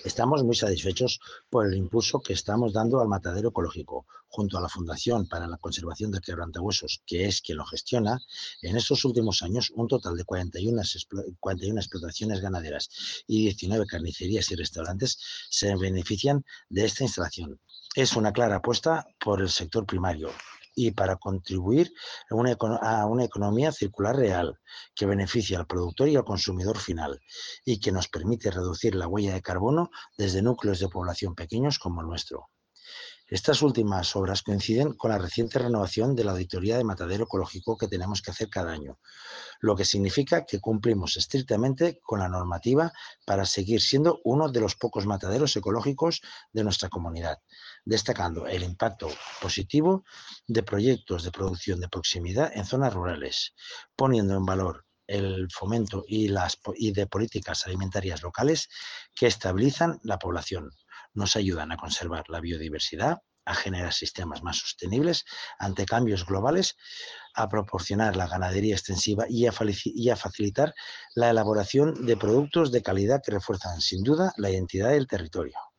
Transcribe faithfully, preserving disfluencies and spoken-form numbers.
Estamos muy satisfechos por el impulso que estamos dando al matadero ecológico. Junto a la Fundación para la Conservación del Quebrantahuesos, que es quien lo gestiona, en estos últimos años un total de cuarenta y una, cuarenta y una explotaciones ganaderas y diecinueve carnicerías y restaurantes se benefician de esta instalación. Es una clara apuesta por el sector primario y para contribuir a una, a una economía circular real que beneficia al productor y al consumidor final y que nos permite reducir la huella de carbono desde núcleos de población pequeños como el nuestro. Estas últimas obras coinciden con la reciente renovación de la auditoría de matadero ecológico que tenemos que hacer cada año, lo que significa que cumplimos estrictamente con la normativa para seguir siendo uno de los pocos mataderos ecológicos de nuestra comunidad, destacando el impacto positivo de proyectos de producción de proximidad en zonas rurales, poniendo en valor el fomento y, las, y de políticas alimentarias locales que estabilizan la población, nos ayudan a conservar la biodiversidad, a generar sistemas más sostenibles ante cambios globales, a proporcionar la ganadería extensiva y a, y a facilitar la elaboración de productos de calidad que refuerzan sin duda la identidad del territorio.